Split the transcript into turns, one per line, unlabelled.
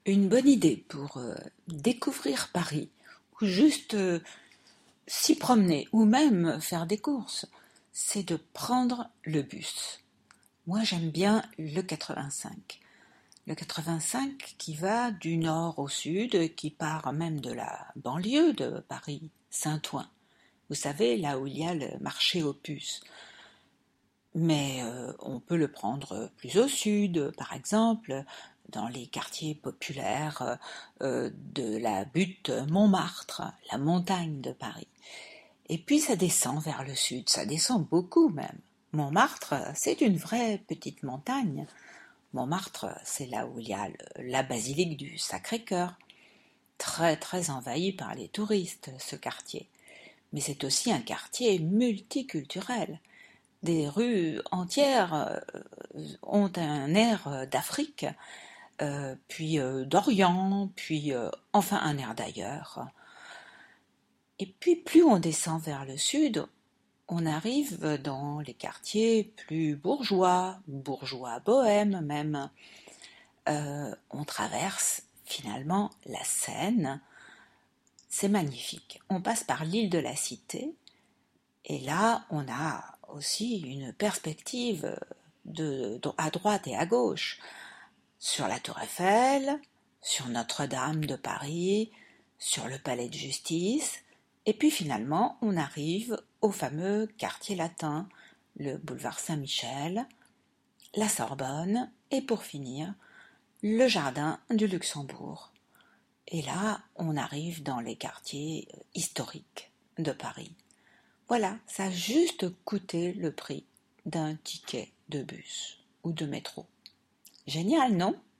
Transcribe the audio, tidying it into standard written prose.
Une bonne idée pour découvrir Paris, ou juste s'y promener, ou même faire des courses, c'est de prendre le bus. Moi j'aime bien le 85. Le 85 qui va du nord au sud, qui part même de la banlieue de Paris, Saint-Ouen. Vous savez, là où il y a le marché aux puces. Mais on peut le prendre plus au sud, par exemple, dans les quartiers populaires de la butte Montmartre, la montagne de Paris. Et puis ça descend vers le sud, ça descend beaucoup même. Montmartre, c'est une vraie petite montagne. Montmartre, c'est là où il y a la basilique du Sacré-Cœur, très très envahi par les touristes, ce quartier. Mais c'est aussi un quartier multiculturel. Des rues entières ont un air d'Afrique, puis d'Orient, puis enfin un air d'ailleurs. Et puis plus on descend vers le sud, on arrive dans les quartiers plus bourgeois, bourgeois bohèmes même. On traverse finalement la Seine. C'est magnifique. On passe par l'île de la Cité, et là on a aussi une perspective à droite et à gauche, sur la Tour Eiffel, sur Notre-Dame de Paris, sur le Palais de Justice, et puis finalement on arrive au fameux quartier latin, le boulevard Saint-Michel, la Sorbonne, et pour finir, le jardin du Luxembourg. Et là, on arrive dans les quartiers historiques de Paris. Voilà, ça a juste coûté le prix d'un ticket de bus ou de métro. Génial, non?